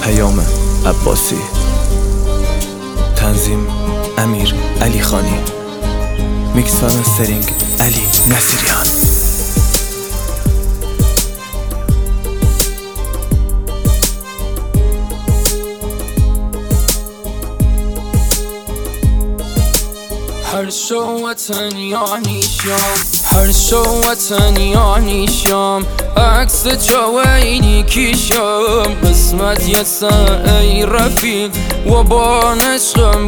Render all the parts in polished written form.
پیام عباسی. تنظیم امیر علی خانی. میکس و مسترینگ علی نصیریان. هر شو وطن یعنی شام، هر شو وطن یعنی شام، عکس جوینی کشم، قسمت یسا ای رفیق و با نشقم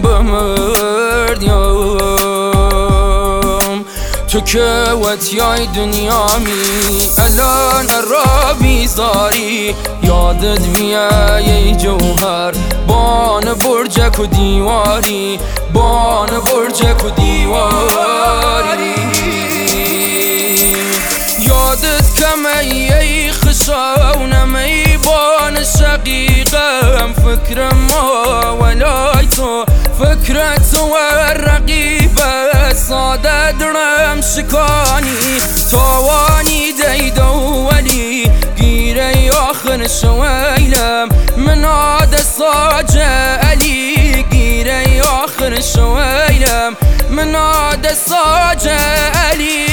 بمردیم. تو که وطیای دنیامی الان را بیزاری، یادت میای جوهر بان برجک و دیواری، بان برجک و دیواری. یادت کمی ای خشاونم ای بان شقیقم، فکرم ما ولای تو فکرت و رقیبه، ساده درم شکانی توانی دیدو ولی گیره آخر شویلم مناد ساج علی، گیره آخر شویلم مناد ساج علی.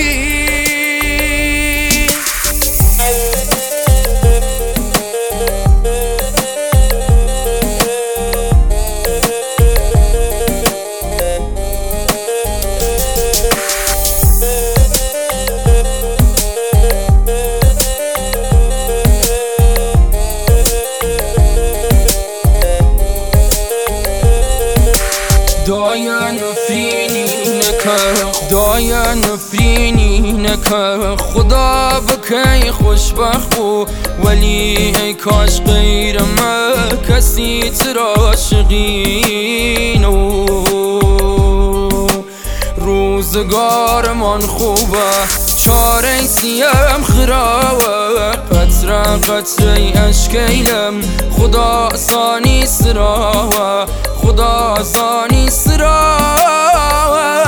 دایا نفرینی نکه، خدا بکی خوشبخت بو ولی ای کاش غیر ما کسی تر عاشقینو. روزگارمان خوبه چاره سیم خراوه، قطره قطره اشکیلم خدا آسانی سراوه، خدا آسانی سراوه.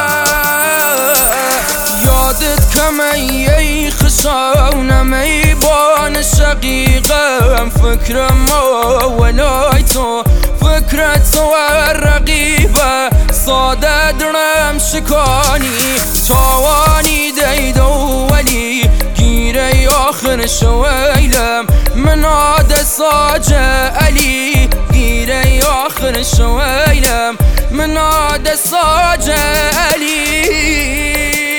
یادت کمی ای خشاونم ای بان شقیقم، فکرم ما ولای تو فکرت و رقیبه، ساده درم شکانی توانی دیدو ولی گیره آخر شویلم مناد ساج علی، گیره آخر شویلم مناد ساج علی.